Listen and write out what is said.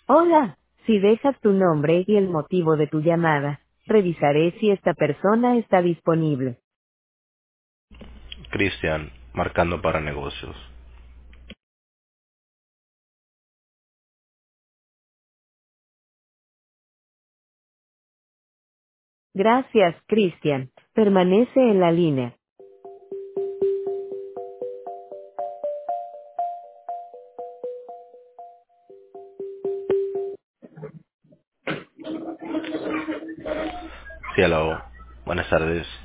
Hola, si dejas tu nombre y el motivo de tu llamada, revisaré si esta persona está disponible. Cristian, marcando para negocios. Gracias, Cristian. Permanece en la línea. Sí, hello. Buenas tardes.